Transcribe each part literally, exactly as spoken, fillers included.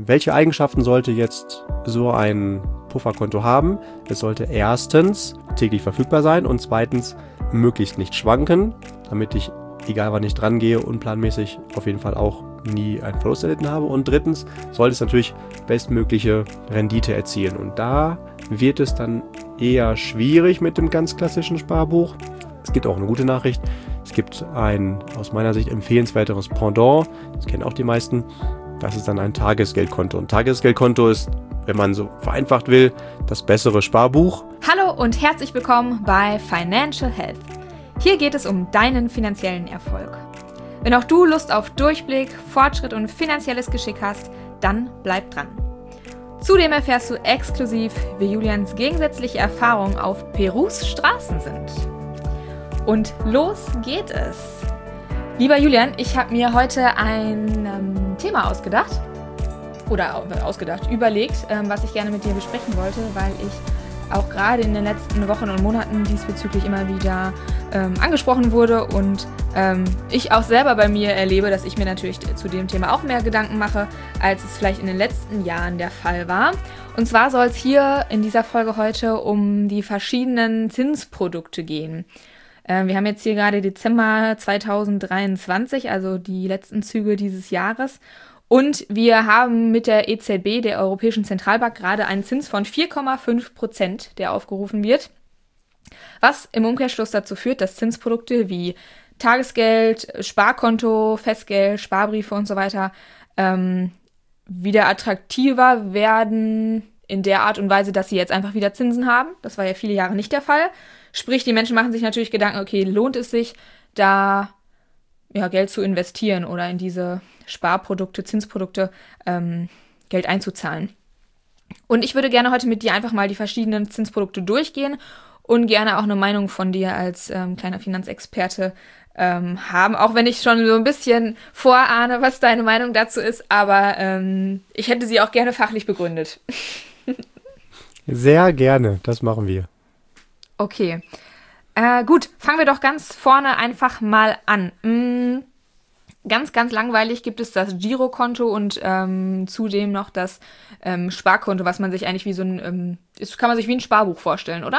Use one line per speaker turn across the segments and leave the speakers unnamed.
Welche Eigenschaften sollte jetzt so ein Pufferkonto haben? Es sollte erstens täglich verfügbar sein und zweitens möglichst nicht schwanken, damit ich, egal wann ich dran gehe, unplanmäßig auf jeden Fall auch nie einen Verlust erlitten habe. Und drittens sollte es natürlich bestmögliche Rendite erzielen. Und da wird es dann eher schwierig mit dem ganz klassischen Sparbuch. Es gibt auch eine gute Nachricht. Es gibt ein aus meiner Sicht empfehlenswerteres Pendant. Das kennen auch die meisten. Das ist dann ein Tagesgeldkonto. Und Tagesgeldkonto ist, wenn man so vereinfacht will, das bessere Sparbuch.
Hallo und herzlich willkommen bei Financial Health. Hier geht es um deinen finanziellen Erfolg. Wenn auch du Lust auf Durchblick, Fortschritt und finanzielles Geschick hast, dann bleib dran. Zudem erfährst du exklusiv, wie Julians gegensätzliche Erfahrungen auf Perus Straßen sind. Und los geht es. Lieber Julian, ich habe mir heute ein ähm, Thema ausgedacht, oder ausgedacht, überlegt, ähm, was ich gerne mit dir besprechen wollte, weil ich auch gerade in den letzten Wochen und Monaten diesbezüglich immer wieder ähm, angesprochen wurde und ähm, ich auch selber bei mir erlebe, dass ich mir natürlich zu dem Thema auch mehr Gedanken mache, als es vielleicht in den letzten Jahren der Fall war. Und zwar soll es hier in dieser Folge heute um die verschiedenen Zinsprodukte gehen. Ähm, wir haben jetzt hier gerade Dezember zweitausenddreiundzwanzig, also die letzten Züge dieses Jahres. Und wir haben mit der E Z B, der Europäischen Zentralbank, gerade einen Zins von vier Komma fünf Prozent, der aufgerufen wird. Was im Umkehrschluss dazu führt, dass Zinsprodukte wie Tagesgeld, Sparkonto, Festgeld, Sparbriefe und so weiter ähm, wieder attraktiver werden in der Art und Weise, dass sie jetzt einfach wieder Zinsen haben. Das war ja viele Jahre nicht der Fall. Sprich, die Menschen machen sich natürlich Gedanken, okay, lohnt es sich, da ja, Geld zu investieren oder in diese Sparprodukte, Zinsprodukte ähm, Geld einzuzahlen. Und ich würde gerne heute mit dir einfach mal die verschiedenen Zinsprodukte durchgehen und gerne auch eine Meinung von dir als ähm, kleiner Finanzexperte ähm, haben, auch wenn ich schon so ein bisschen vorahne, was deine Meinung dazu ist, aber ähm, ich hätte sie auch gerne fachlich begründet.
Sehr gerne, das machen wir.
Okay, äh, gut, fangen wir doch ganz vorne einfach mal an. Mm, ganz, ganz langweilig gibt es das Girokonto und ähm, zudem noch das ähm, Sparkonto, was man sich eigentlich wie so ein, ähm, ist, kann man sich wie ein Sparbuch vorstellen, oder?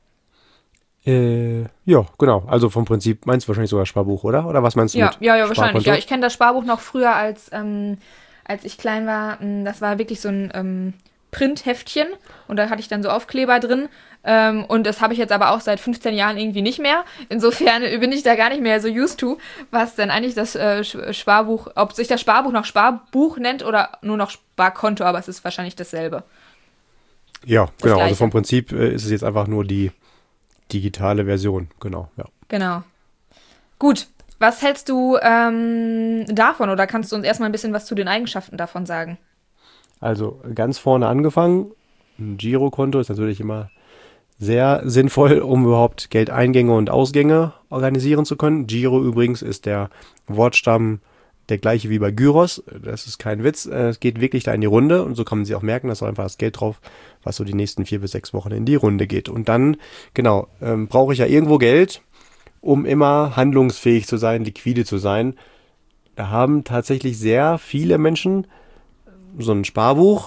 Äh, ja, genau. Also vom Prinzip meinst du wahrscheinlich sogar Sparbuch, oder? Oder was meinst du
Ja,
mit
ja, ja, wahrscheinlich.
Sparkonto?
Ja, ich kenne das Sparbuch noch früher, als, ähm, als ich klein war. Das war wirklich so ein ähm, Printheftchen und da hatte ich dann so Aufkleber drin. Ähm, und das habe ich jetzt aber auch seit fünfzehn Jahren irgendwie nicht mehr. Insofern bin ich da gar nicht mehr so used to, was denn eigentlich das äh, Sparbuch, ob sich das Sparbuch noch Sparbuch nennt oder nur noch Sparkonto, aber es ist wahrscheinlich dasselbe.
Ja,
Das
genau.
Gleiche.
Also vom Prinzip äh, ist es jetzt einfach nur die digitale Version. Genau, ja.
Genau. Gut, was hältst du ähm, davon oder kannst du uns erstmal ein bisschen was zu den Eigenschaften davon sagen?
Also ganz vorne angefangen. Ein Girokonto ist natürlich immer sehr sinnvoll, um überhaupt Geldeingänge und Ausgänge organisieren zu können. Giro übrigens ist der Wortstamm der gleiche wie bei Gyros. Das ist kein Witz. Es geht wirklich da in die Runde und so kann man sich auch merken, dass so einfach das Geld drauf, was so die nächsten vier bis sechs Wochen in die Runde geht. Und dann, genau, ähm, brauche ich ja irgendwo Geld, um immer handlungsfähig zu sein, liquide zu sein. Da haben tatsächlich sehr viele Menschen so ein Sparbuch.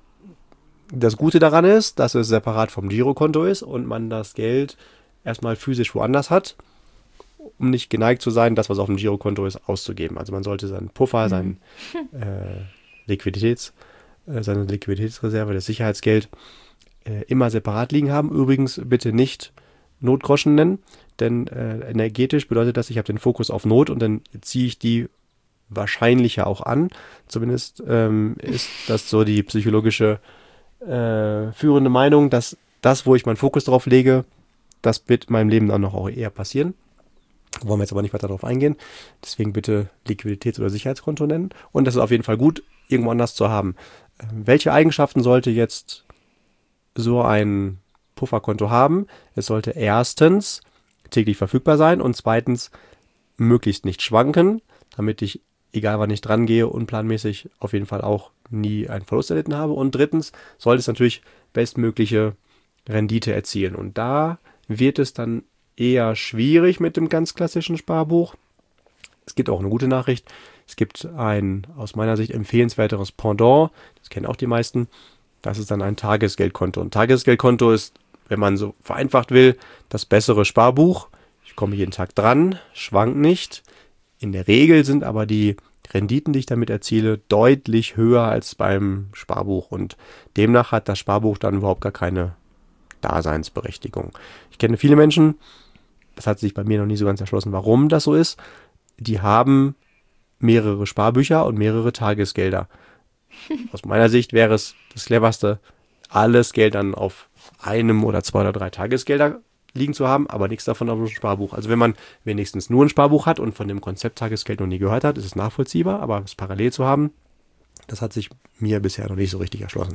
Das Gute daran ist, dass es separat vom Girokonto ist und man das Geld erstmal physisch woanders hat, um nicht geneigt zu sein, das, was auf dem Girokonto ist, auszugeben. Also man sollte seinen Puffer, seinen äh, Liquiditäts, äh, seine Liquiditätsreserve, das Sicherheitsgeld äh, immer separat liegen haben. Übrigens bitte nicht Notgroschen nennen, denn äh, energetisch bedeutet das, ich habe den Fokus auf Not und dann ziehe ich die wahrscheinlicher auch an. Zumindest ähm, ist das so die psychologische äh, führende Meinung, dass das, wo ich meinen Fokus drauf lege, das wird in meinem Leben dann noch auch eher passieren. Wollen wir jetzt aber nicht weiter darauf eingehen. Deswegen bitte Liquiditäts- oder Sicherheitskonto nennen. Und das ist auf jeden Fall gut, irgendwo anders zu haben. Äh, welche Eigenschaften sollte jetzt so ein Pufferkonto haben? Es sollte erstens täglich verfügbar sein und zweitens möglichst nicht schwanken, damit ich, egal wann ich dran gehe, unplanmäßig auf jeden Fall auch nie einen Verlust erlitten habe. Und drittens sollte es natürlich bestmögliche Rendite erzielen. Und da wird es dann eher schwierig mit dem ganz klassischen Sparbuch. Es gibt auch eine gute Nachricht. Es gibt ein aus meiner Sicht empfehlenswerteres Pendant, das kennen auch die meisten, das ist dann ein Tagesgeldkonto. Und Tagesgeldkonto ist, wenn man so vereinfacht will, das bessere Sparbuch. Ich komme jeden Tag dran, schwank nicht. In der Regel sind aber die Renditen, die ich damit erziele, deutlich höher als beim Sparbuch. Und demnach hat das Sparbuch dann überhaupt gar keine Daseinsberechtigung. Ich kenne viele Menschen, das hat sich bei mir noch nie so ganz erschlossen, warum das so ist. Die haben mehrere Sparbücher und mehrere Tagesgelder. Aus meiner Sicht wäre es das Cleverste, alles Geld dann auf einem oder zwei oder drei Tagesgelder liegen zu haben, aber nichts davon auf einem Sparbuch. Also wenn man wenigstens nur ein Sparbuch hat und von dem Konzept Tagesgeld noch nie gehört hat, ist es nachvollziehbar, aber es parallel zu haben, das hat sich mir bisher noch nicht so richtig erschlossen.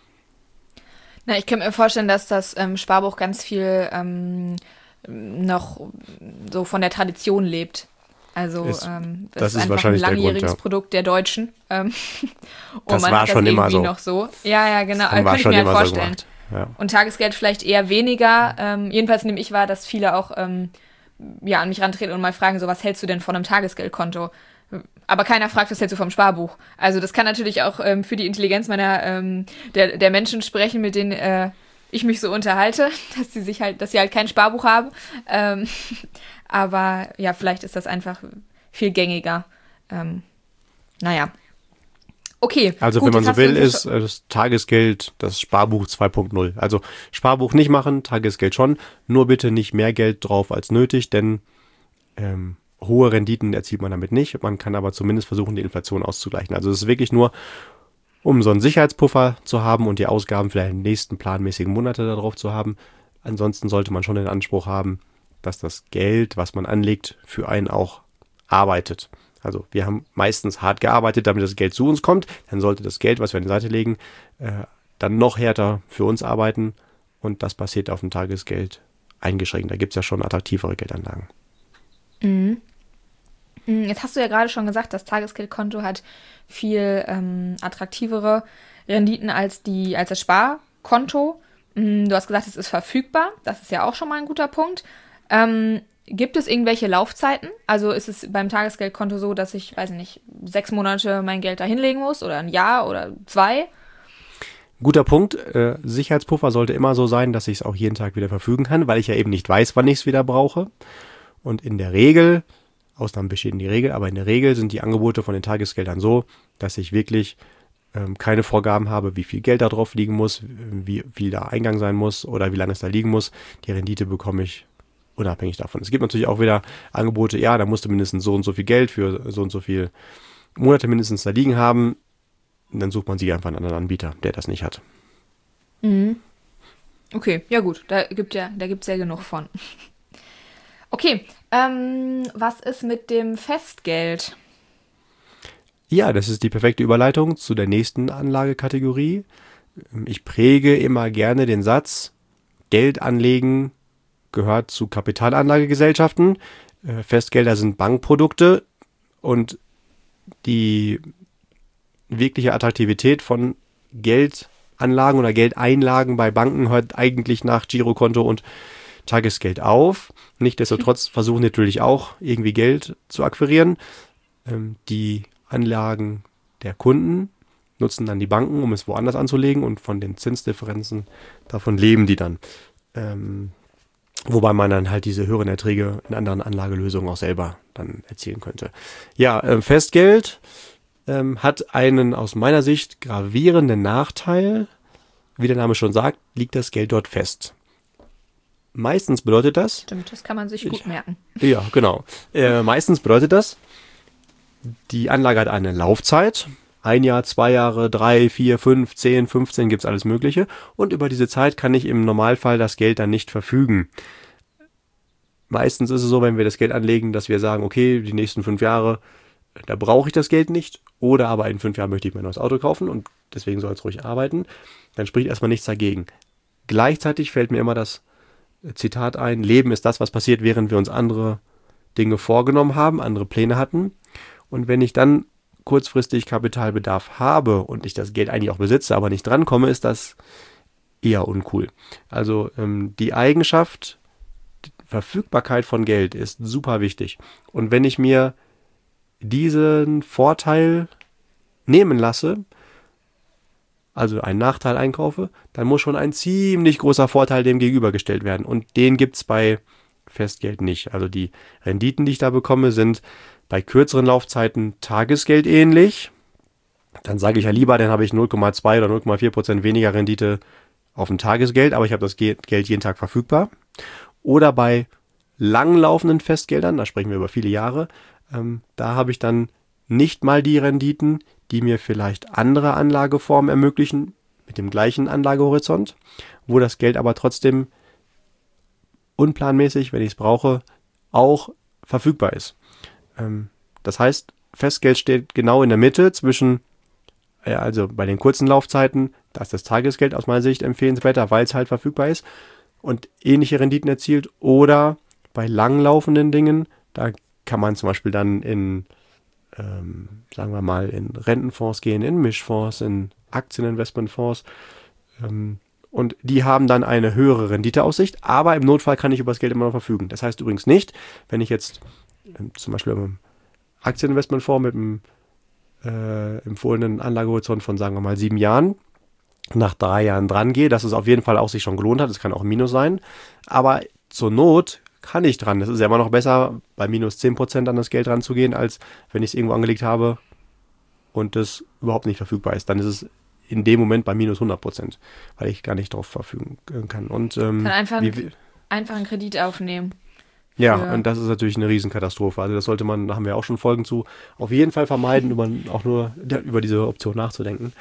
Na, ich kann mir vorstellen, dass das ähm, Sparbuch ganz viel ähm, noch so von der Tradition lebt. Also
Ist,
ähm, das,
das
ist
ist
einfach
wahrscheinlich
ein
der Grund,
langjähriges
ja.
Produkt der Deutschen. Ähm, und
Das
man
war
hat
schon
das
immer
irgendwie
so.
noch so. Ja, ja, genau.
Haben wir
Kann ich
schon
mir halt
immer so
vorstellen.
gemacht. Ja.
Und Tagesgeld vielleicht eher weniger. Ähm, jedenfalls nehme ich wahr, dass viele auch ähm, ja, an mich rantreten und mal fragen, so, was hältst du denn von einem Tagesgeldkonto? Aber keiner fragt, was hältst du vom Sparbuch? Also das kann natürlich auch ähm, für die Intelligenz meiner ähm, der, der Menschen sprechen, mit denen äh, ich mich so unterhalte, dass sie sich halt, dass sie halt kein Sparbuch haben. Ähm, aber ja, vielleicht ist das einfach viel gängiger. Ähm, naja. Okay.
Also
gut,
wenn man
jetzt
so
hast du
will,
uns
ist äh, das Tagesgeld das Sparbuch zwei Punkt null. Also Sparbuch nicht machen, Tagesgeld schon. Nur bitte nicht mehr Geld drauf als nötig, denn ähm, hohe Renditen erzielt man damit nicht. Man kann aber zumindest versuchen, die Inflation auszugleichen. Also es ist wirklich nur, um so einen Sicherheitspuffer zu haben und die Ausgaben vielleicht in den nächsten planmäßigen Monate darauf zu haben. Ansonsten sollte man schon den Anspruch haben, dass das Geld, was man anlegt, für einen auch arbeitet. Also wir haben meistens hart gearbeitet, damit das Geld zu uns kommt. Dann sollte das Geld, was wir an die Seite legen, äh, dann noch härter für uns arbeiten. Und das passiert auf dem Tagesgeld eingeschränkt. Da gibt es ja schon attraktivere Geldanlagen.
Mhm. Jetzt hast du ja gerade schon gesagt, das Tagesgeldkonto hat viel ähm, attraktivere Renditen als, die, als das Sparkonto. Du hast gesagt, es ist verfügbar. Das ist ja auch schon mal ein guter Punkt. Ähm, gibt es irgendwelche Laufzeiten? Also ist es beim Tagesgeldkonto so, dass ich, weiß nicht, sechs Monate mein Geld da hinlegen muss oder ein Jahr oder zwei?
Guter Punkt. Äh, Sicherheitspuffer sollte immer so sein, dass ich es auch jeden Tag wieder verfügen kann, weil ich ja eben nicht weiß, wann ich es wieder brauche. Und in der Regel, Ausnahmen bestätigen die Regel, aber in der Regel sind die Angebote von den Tagesgeldern so, dass ich wirklich ähm, keine Vorgaben habe, wie viel Geld da drauf liegen muss, wie viel da Eingang sein muss oder wie lange es da liegen muss. Die Rendite bekomme ich unabhängig davon. Es gibt natürlich auch wieder Angebote, ja, da musst du mindestens so und so viel Geld für so und so viel Monate mindestens da liegen haben. Und dann sucht man sich einfach einen anderen Anbieter, der das nicht hat.
Mhm. Okay, ja gut, da gibt ja, da gibt's ja genug von. Okay, ähm, was ist mit dem Festgeld?
Ja, das ist die perfekte Überleitung zu der nächsten Anlagekategorie. Ich präge immer gerne den Satz, Geld anlegen gehört zu Kapitalanlagegesellschaften. Festgelder sind Bankprodukte und die wirkliche Attraktivität von Geldanlagen oder Geldeinlagen bei Banken hört eigentlich nach Girokonto und Tagesgeld auf. Nichtsdestotrotz versuchen natürlich auch irgendwie Geld zu akquirieren. Ähm, die Anlagen der Kunden nutzen dann die Banken, um es woanders anzulegen und von den Zinsdifferenzen, davon leben die dann. Ähm, wobei man dann halt diese höheren Erträge in anderen Anlagelösungen auch selber dann erzielen könnte. Ja, äh, Festgeld ähm, hat einen aus meiner Sicht gravierenden Nachteil. Wie der Name schon sagt, liegt das Geld dort fest. Meistens bedeutet das...
Stimmt, das kann man sich gut merken.
Ja, genau. Äh, meistens bedeutet das, die Anlage hat eine Laufzeit. Ein Jahr, zwei Jahre, drei, vier, fünf, zehn, fünfzehn, gibt's alles Mögliche. Und über diese Zeit kann ich im Normalfall das Geld dann nicht verfügen. Meistens ist es so, wenn wir das Geld anlegen, dass wir sagen, okay, die nächsten fünf Jahre, da brauche ich das Geld nicht. Oder aber in fünf Jahren möchte ich mir ein neues Auto kaufen und deswegen soll es ruhig arbeiten. Dann spricht erstmal nichts dagegen. Gleichzeitig fällt mir immer das Zitat ein, Leben ist das, was passiert, während wir uns andere Dinge vorgenommen haben, andere Pläne hatten. Und wenn ich dann kurzfristig Kapitalbedarf habe und ich das Geld eigentlich auch besitze, aber nicht drankomme, ist das eher uncool. Also ähm, die Eigenschaft, die Verfügbarkeit von Geld ist super wichtig. Und wenn ich mir diesen Vorteil nehmen lasse, also einen Nachteil einkaufe, dann muss schon ein ziemlich großer Vorteil dem gegenübergestellt werden. Und den gibt es bei Festgeld nicht. Also die Renditen, die ich da bekomme, sind bei kürzeren Laufzeiten tagesgeldähnlich. Dann sage ich ja lieber, dann habe ich null Komma zwei oder null Komma vier Prozent weniger Rendite auf dem Tagesgeld, aber ich habe das Geld jeden Tag verfügbar. Oder bei langlaufenden Festgeldern, da sprechen wir über viele Jahre, ähm, da habe ich dann nicht mal die Renditen, die mir vielleicht andere Anlageformen ermöglichen, mit dem gleichen Anlagehorizont, wo das Geld aber trotzdem unplanmäßig, wenn ich es brauche, auch verfügbar ist. Ähm, das heißt, Festgeld steht genau in der Mitte zwischen, äh, also bei den kurzen Laufzeiten, da ist das Tagesgeld aus meiner Sicht empfehlenswerter, weil es halt verfügbar ist und ähnliche Renditen erzielt, oder bei langlaufenden Dingen, da kann man zum Beispiel dann in Ähm, sagen wir mal, in Rentenfonds gehen, in Mischfonds, in Aktieninvestmentfonds. Ähm, und die haben dann eine höhere Renditeaussicht, aber im Notfall kann ich über das Geld immer noch verfügen. Das heißt übrigens nicht, wenn ich jetzt ähm, zum Beispiel im Aktieninvestmentfonds mit einem äh, empfohlenen Anlagehorizont von, sagen wir mal, sieben Jahren nach drei Jahren dran gehe, dass es auf jeden Fall auch sich schon gelohnt hat. Es kann auch ein Minus sein. Aber zur Not kann ich dran. Das ist ja immer noch besser, bei minus zehn Prozent an das Geld ranzugehen, als wenn ich es irgendwo angelegt habe und das überhaupt nicht verfügbar ist. Dann ist es in dem Moment bei minus hundert Prozent, weil ich gar nicht drauf verfügen kann. Und, ähm,
kann einfach,
wie,
einfach einen Kredit aufnehmen.
Ja, und das ist natürlich eine Riesenkatastrophe. Also das sollte man, da haben wir auch schon Folgen zu, auf jeden Fall vermeiden, über, auch nur ja, über diese Option nachzudenken.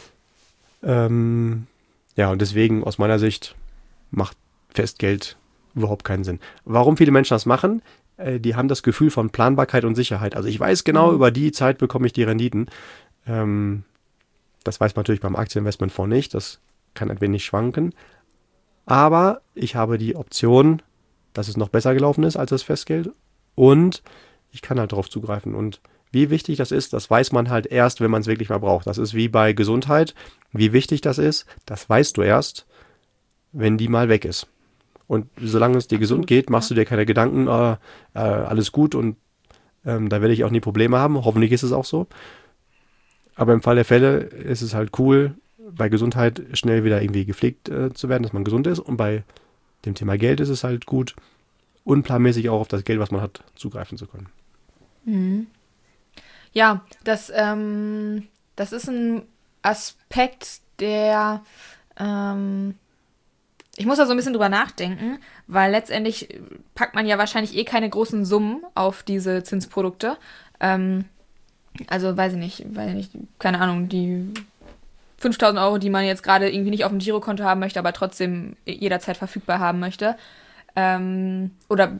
Ähm, ja, und deswegen aus meiner Sicht macht Festgeld überhaupt keinen Sinn. Warum viele Menschen das machen? Äh, die haben das Gefühl von Planbarkeit und Sicherheit. Also ich weiß genau, mhm. über die Zeit bekomme ich die Renditen. Ähm, das weiß man natürlich beim Aktieninvestmentfonds nicht. Das kann ein wenig schwanken. Aber ich habe die Option, dass es noch besser gelaufen ist als das Festgeld. Und ich kann halt darauf zugreifen. Und wie wichtig das ist, das weiß man halt erst, wenn man es wirklich mal braucht. Das ist wie bei Gesundheit. Wie wichtig das ist, das weißt du erst, wenn die mal weg ist. Und solange es dir gesund geht, machst du dir keine Gedanken, äh, äh, alles gut und ähm, da werde ich auch nie Probleme haben. Hoffentlich ist es auch so. Aber im Fall der Fälle ist es halt cool, bei Gesundheit schnell wieder irgendwie gepflegt äh, zu werden, dass man gesund ist. Und bei dem Thema Geld ist es halt gut, unplanmäßig auch auf das Geld, was man hat, zugreifen zu können.
Mhm. Ja, das, ähm, das ist ein Aspekt, der ähm, ich muss da so ein bisschen drüber nachdenken, weil letztendlich packt man ja wahrscheinlich eh keine großen Summen auf diese Zinsprodukte. Ähm, also weiß ich nicht, weiß ich nicht, keine Ahnung, die fünftausend Euro, die man jetzt gerade irgendwie nicht auf dem Girokonto haben möchte, aber trotzdem jederzeit verfügbar haben möchte. Ähm, oder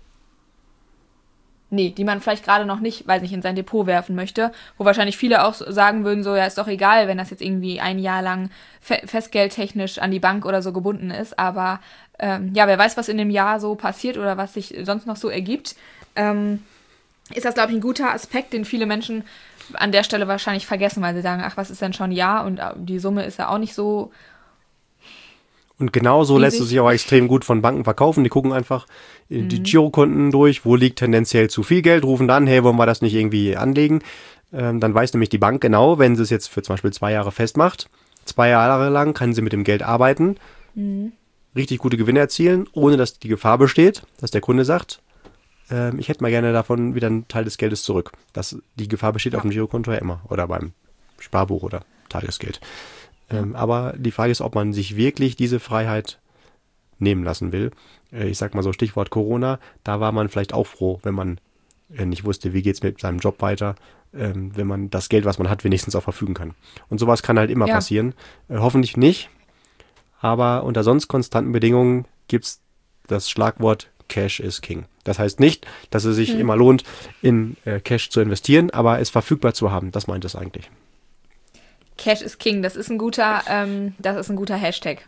nee, die man vielleicht gerade noch nicht, weiß nicht, in sein Depot werfen möchte, wo wahrscheinlich viele auch sagen würden, so, ja, ist doch egal, wenn das jetzt irgendwie ein Jahr lang fe- festgeldtechnisch an die Bank oder so gebunden ist, aber ähm, ja, wer weiß, was in dem Jahr so passiert oder was sich sonst noch so ergibt, ähm, ist das, glaube ich, ein guter Aspekt, den viele Menschen an der Stelle wahrscheinlich vergessen, weil sie sagen, ach, was ist denn schon ein Jahr und die Summe ist ja auch nicht so.
Und genauso lässt es sich auch extrem gut von Banken verkaufen. Die gucken einfach mhm. die Girokonten durch, wo liegt tendenziell zu viel Geld, rufen dann, hey, wollen wir das nicht irgendwie anlegen? Ähm, dann weiß nämlich die Bank genau, wenn sie es jetzt für zum Beispiel zwei Jahre festmacht, zwei Jahre lang kann sie mit dem Geld arbeiten, mhm. richtig gute Gewinne erzielen, ohne dass die Gefahr besteht, dass der Kunde sagt, ähm, ich hätte mal gerne davon wieder einen Teil des Geldes zurück. Das, die Gefahr besteht ja. auf dem Girokonto ja immer oder beim Sparbuch oder Tagesgeld. Ähm, aber die Frage ist, ob man sich wirklich diese Freiheit nehmen lassen will. Äh, ich sag mal so Stichwort Corona, da war man vielleicht auch froh, wenn man äh, nicht wusste, wie geht's mit seinem Job weiter, ähm, wenn man das Geld, was man hat, wenigstens auch verfügen kann. Und sowas kann halt immer ja. passieren. Äh, hoffentlich nicht, aber unter sonst konstanten Bedingungen gibt's das Schlagwort Cash is King. Das heißt nicht, dass es sich hm. immer lohnt, in äh, Cash zu investieren, aber es verfügbar zu haben. Das meint es eigentlich.
Cash is King, das ist ein guter, ähm, das ist ein guter Hashtag.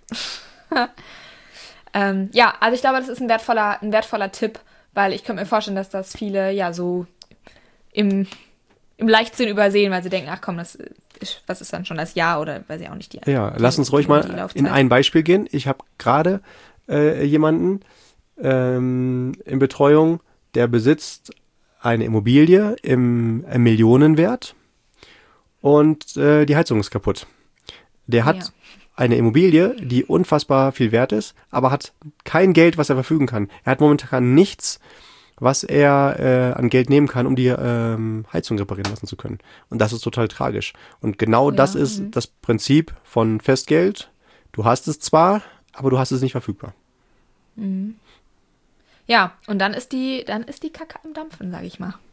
ähm, ja, also ich glaube, das ist ein wertvoller, ein wertvoller Tipp, weil ich könnte mir vorstellen, dass das viele ja so im, im Leichtsinn übersehen, weil sie denken, ach komm, das ist, was ist dann schon das Jahr oder weiß ich auch nicht. Die,
ja,
die,
lass uns ruhig mal in ein Beispiel gehen. Ich habe gerade äh, jemanden ähm, in Betreuung, der besitzt eine Immobilie im, im Millionenwert und äh, die Heizung ist kaputt. Der hat ja. eine Immobilie, die unfassbar viel wert ist, aber hat kein Geld, was er verfügen kann. Er hat momentan nichts, was er äh, an Geld nehmen kann, um die ähm, Heizung reparieren lassen zu können. Und das ist total tragisch. Und genau ja, das ist m- das Prinzip von Festgeld. Du hast es zwar, aber du hast es nicht verfügbar.
Mhm. Ja, und dann ist die, dann ist die Kacke am Dampfen, sage ich mal.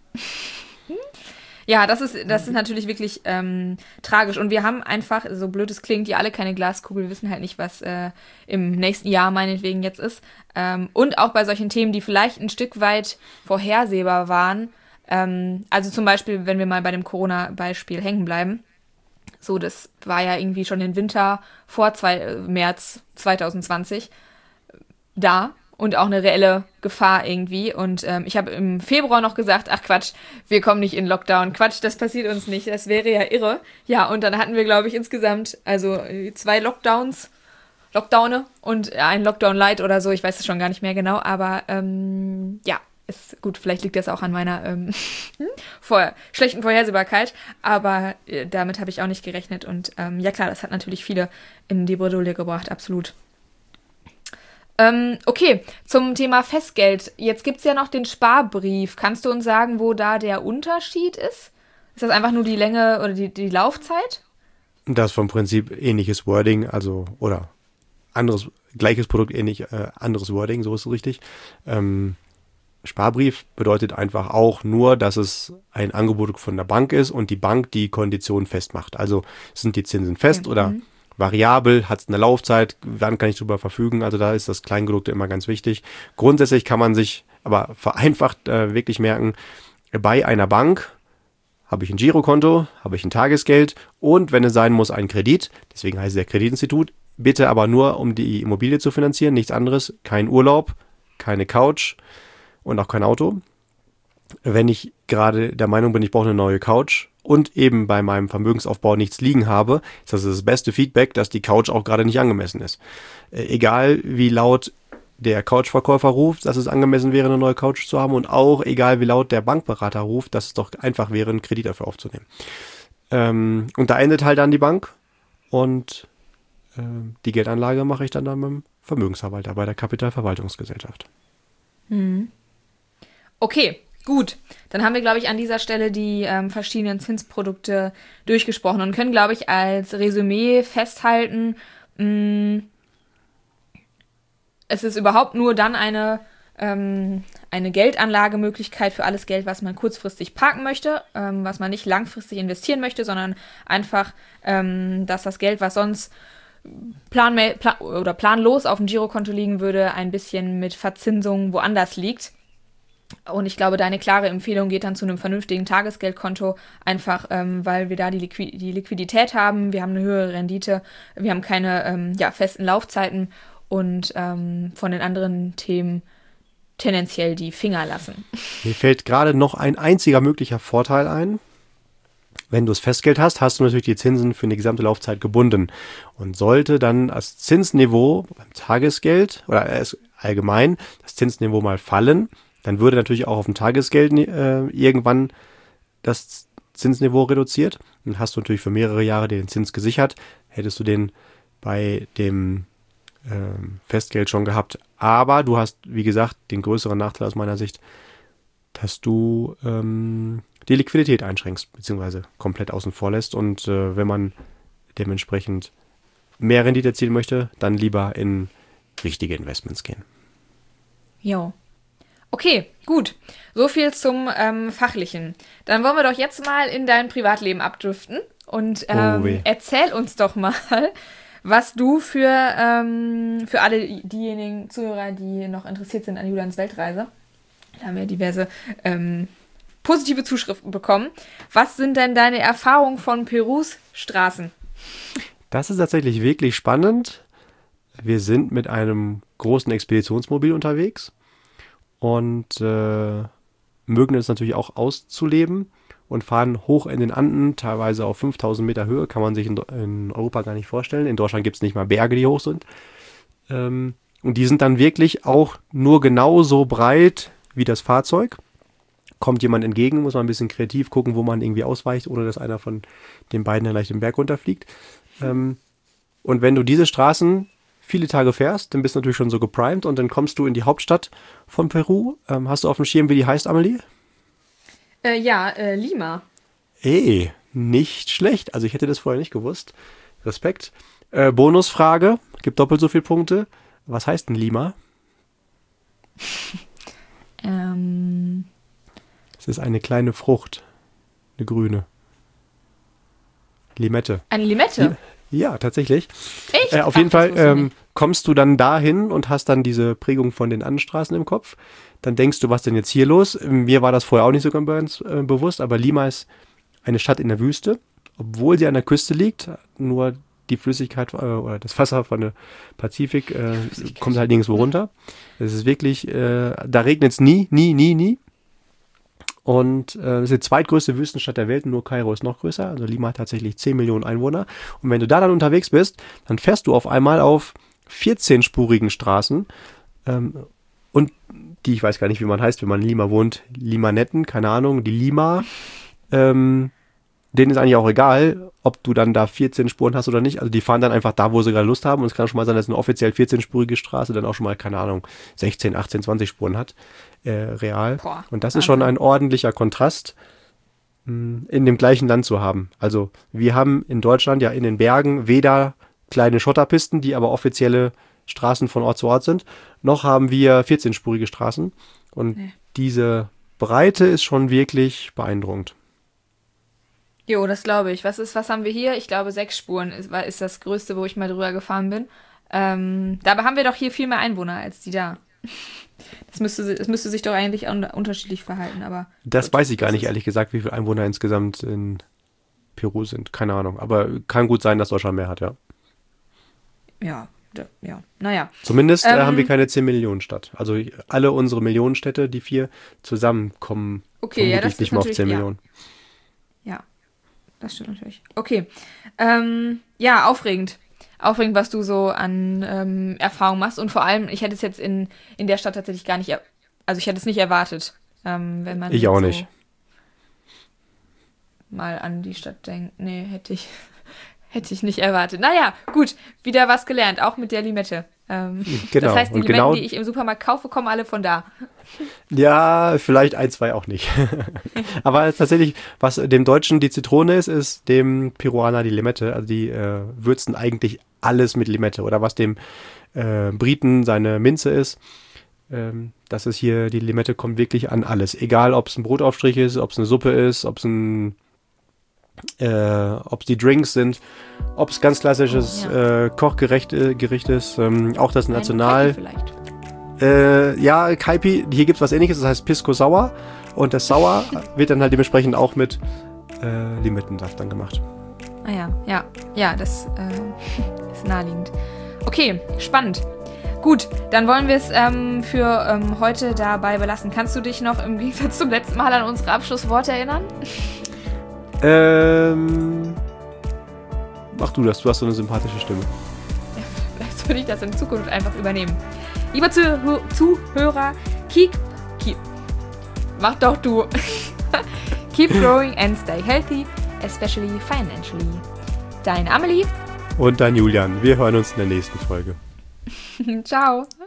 Ja, das ist, das ist natürlich wirklich ähm, tragisch. Und wir haben einfach, so blöd es klingt, die alle keine Glaskugel, wissen halt nicht, was äh, im nächsten Jahr meinetwegen jetzt ist. Ähm, und auch bei solchen Themen, die vielleicht ein Stück weit vorhersehbar waren. Ähm, also zum Beispiel, wenn wir mal bei dem Corona-Beispiel hängen bleiben. So, das war ja irgendwie schon den Winter vor zwei, März zwanzig zwanzig da. Und auch eine reelle Gefahr irgendwie. Und ähm, ich habe im Februar noch gesagt, ach Quatsch, wir kommen nicht in Lockdown. Quatsch, das passiert uns nicht. Das wäre ja irre. Ja, und dann hatten wir, glaube ich, insgesamt also zwei Lockdowns, Lockdowne und ein Lockdown Light oder so. Ich weiß es schon gar nicht mehr genau. Aber ähm, ja, ist gut. Vielleicht liegt das auch an meiner ähm, vor, schlechten Vorhersehbarkeit. Aber äh, damit habe ich auch nicht gerechnet. Und ähm, ja klar, das hat natürlich viele in die Bredouille gebracht. Absolut. Ähm, okay, zum Thema Festgeld. Jetzt gibt es ja noch den Sparbrief. Kannst du uns sagen, wo da der Unterschied ist? Ist das einfach nur die Länge oder die, die Laufzeit?
Das ist vom Prinzip ähnliches Wording, also oder anderes, gleiches Produkt, ähnlich, äh, anderes Wording, so ist es richtig. Ähm, Sparbrief bedeutet einfach auch nur, dass es ein Angebot von der Bank ist und die Bank die Konditionen festmacht. Also sind die Zinsen fest okay. oder mhm. variabel, hat es eine Laufzeit, wann kann ich darüber verfügen, also da ist das Kleingedruckte immer ganz wichtig. Grundsätzlich kann man sich aber vereinfacht äh, wirklich merken, bei einer Bank habe ich ein Girokonto, habe ich ein Tagesgeld und wenn es sein muss, ein Kredit, deswegen heißt es ja Kreditinstitut, bitte aber nur, um die Immobilie zu finanzieren, nichts anderes, kein Urlaub, keine Couch und auch kein Auto. Wenn ich gerade der Meinung bin, ich brauche eine neue Couch und eben bei meinem Vermögensaufbau nichts liegen habe, ist das das beste Feedback, dass die Couch auch gerade nicht angemessen ist. Äh, egal wie laut der Couchverkäufer ruft, dass es angemessen wäre, eine neue Couch zu haben und auch egal wie laut der Bankberater ruft, dass es doch einfach wäre, einen Kredit dafür aufzunehmen. Ähm, und da endet halt dann die Bank und äh, die Geldanlage mache ich dann, dann beim Vermögensverwalter, bei der Kapitalverwaltungsgesellschaft.
Hm. Okay. Gut, dann haben wir, glaube ich, an dieser Stelle die ähm, verschiedenen Zinsprodukte durchgesprochen und können, glaube ich, als Resümee festhalten, mh, es ist überhaupt nur dann eine, ähm, eine Geldanlagemöglichkeit für alles Geld, was man kurzfristig parken möchte, ähm, was man nicht langfristig investieren möchte, sondern einfach, ähm, dass das Geld, was sonst planme- plan- oder planlos auf dem Girokonto liegen würde, ein bisschen mit Verzinsung woanders liegt. Und ich glaube, deine klare Empfehlung geht dann zu einem vernünftigen Tagesgeldkonto, einfach ähm, weil wir da die, Liqui- die Liquidität haben, wir haben eine höhere Rendite, wir haben keine ähm, ja, festen Laufzeiten und ähm, von den anderen Themen tendenziell die Finger lassen.
Mir fällt gerade noch ein einziger möglicher Vorteil ein. Wenn du das Festgeld hast, hast du natürlich die Zinsen für eine gesamte Laufzeit gebunden. Und sollte dann das Zinsniveau beim Tagesgeld oder äh, allgemein das Zinsniveau mal fallen, dann würde natürlich auch auf dem Tagesgeld äh, irgendwann das Zinsniveau reduziert. Dann hast du natürlich für mehrere Jahre den Zins gesichert. Hättest du den bei dem ähm, Festgeld schon gehabt. Aber du hast, wie gesagt, den größeren Nachteil aus meiner Sicht, dass du ähm, die Liquidität einschränkst, beziehungsweise komplett außen vor lässt. Und äh, wenn man dementsprechend mehr Rendite erzielen möchte, dann lieber in richtige Investments gehen.
Jo. Okay, gut. So viel zum ähm, Fachlichen. Dann wollen wir doch jetzt mal in dein Privatleben abdriften und ähm, oh erzähl uns doch mal, was du für, ähm, für alle diejenigen Zuhörer, die noch interessiert sind an Julians Weltreise, da haben wir diverse ähm, positive Zuschriften bekommen. Was sind denn deine Erfahrungen von Perus Straßen?
Das ist tatsächlich wirklich spannend. Wir sind mit einem großen Expeditionsmobil unterwegs. Und äh, mögen es natürlich auch auszuleben und fahren hoch in den Anden, teilweise auf fünftausend Meter Höhe, kann man sich in, in Europa gar nicht vorstellen. In Deutschland gibt es nicht mal Berge, die hoch sind. Ähm, und die sind dann wirklich auch nur genauso breit wie das Fahrzeug. kommt jemand entgegen, muss man ein bisschen kreativ gucken, wo man irgendwie ausweicht, ohne dass einer von den beiden dann gleich den Berg runterfliegt. Ähm, und wenn du diese Straßen viele Tage fährst, dann bist du natürlich schon so geprimed und dann kommst du in die Hauptstadt von Peru. Ähm, hast du auf dem Schirm, wie die heißt, Amelie?
Äh, ja, äh, Lima.
Ey, nicht schlecht. Also ich hätte das vorher nicht gewusst. Respekt. Äh, Bonusfrage, gibt doppelt so viele Punkte. Was heißt denn Lima?
Ähm.
Es ist eine kleine Frucht. Eine grüne. Limette.
Eine Limette?
Ja, tatsächlich.
Echt?
Äh, auf
Ach,
jeden
das
Fall
wusste ich
ähm,
nicht.
kommst du dann dahin und hast dann diese Prägung von den anderen Straßen im Kopf. Dann denkst du, was denn jetzt hier los? Mir war das vorher auch nicht so ganz äh, bewusst, aber Lima ist eine Stadt in der Wüste, obwohl sie an der Küste liegt. Nur die Flüssigkeit äh, oder das Wasser von der Pazifik äh, kommt halt nirgendwo runter. Es ist wirklich, äh, da regnet es nie, nie, nie, nie. Und äh, das ist die zweitgrößte Wüstenstadt der Welt, nur Kairo ist noch größer. Also Lima hat tatsächlich zehn Millionen Einwohner. Und wenn du da dann unterwegs bist, dann fährst du auf einmal auf vierzehnspurigen Straßen. Ähm, und die, ich weiß gar nicht, wie man heißt, wenn man in Lima wohnt, Limanetten, keine Ahnung, die Lima. Ähm, denen ist eigentlich auch egal, ob du dann da vierzehn Spuren hast oder nicht. Also die fahren dann einfach da, wo sie gerade Lust haben. Und es kann schon mal sein, dass eine offiziell vierzehnspurige Straße dann auch schon mal, keine Ahnung, sechzehn, achtzehn, zwanzig Spuren hat. Äh, real.
Boah,
und das
Wahnsinn.
ist schon ein ordentlicher Kontrast, mh, in dem gleichen Land zu haben. Also wir haben in Deutschland ja in den Bergen weder kleine Schotterpisten, die aber offizielle Straßen von Ort zu Ort sind, noch haben wir vierzehnspurige Straßen. Und
Nee.
diese Breite ist schon wirklich beeindruckend.
Jo, das glaube ich. Was ist, was haben wir hier? Ich glaube, sechs Spuren ist, war- ist das Größte, wo ich mal drüber gefahren bin. Ähm, dabei haben wir doch hier viel mehr Einwohner als die da. Das müsste, das müsste sich doch eigentlich un unterschiedlich verhalten, aber.
Das
gut,
weiß ich gar
das
nicht,
ist-
ehrlich gesagt, wie viele Einwohner insgesamt in Peru sind. Keine Ahnung. Aber kann gut sein, dass Deutschland mehr hat, ja.
Ja, da, ja. Naja.
Zumindest äh,
Ähm,
haben wir keine zehn Millionen Stadt. Also alle unsere Millionenstädte, die vier, zusammenkommen
Okay, ja,
vermutlich
das
nicht
ist
mehr auf
natürlich-
zehn
ja.
Millionen.
Ja, das stimmt natürlich. Okay. Ähm, ja, aufregend. Aufregend, was du so an ähm, Erfahrung machst. Und vor allem, ich hätte es jetzt in, in der Stadt tatsächlich gar nicht, er also ich hätte es nicht erwartet, ähm, wenn man
Ich auch
so
nicht.
mal an die Stadt denkt. Nee, hätte ich, hätte ich nicht erwartet. Naja, gut, wieder was gelernt, auch mit der Limette. Ähm,
Genau,
Das heißt, die
und
Limetten,
genau-
die ich im Supermarkt kaufe, kommen alle von da.
Ja, vielleicht ein, zwei auch nicht. Aber tatsächlich, was dem Deutschen die Zitrone ist, ist dem Peruaner die Limette. Also die äh, würzen eigentlich alles mit Limette. Oder was dem äh, Briten seine Minze ist. Ähm, das ist hier, die Limette kommt wirklich an alles. Egal, ob es ein Brotaufstrich ist, ob es eine Suppe ist, ob es ein äh, ob es die Drinks sind, ob es ganz klassisches
Oh, ja.
äh, Kochgericht äh, Gericht ist, ähm, auch das
Ein
National.
Kaipi vielleicht.
Äh, ja, Kaipi, hier gibt es was ähnliches, das heißt Pisco Sauer. Und das Sauer wird dann halt dementsprechend auch mit äh, Limettensaft dann gemacht.
Ah ja, ja, ja, das äh, ist naheliegend. Okay, spannend. Gut, dann wollen wir es ähm, für ähm, heute dabei belassen. Kannst du dich noch im Gegensatz zum letzten Mal an unsere Abschlussworte erinnern?
Ähm, mach du das, du hast so eine sympathische Stimme.
Ja, vielleicht würde ich das in Zukunft einfach übernehmen. Lieber Zuh Zuhörer, keep, keep, mach doch du. Keep growing and stay healthy, especially financially. Deine Amelie.
Und dann Julian, wir hören uns in der nächsten Folge.
Ciao.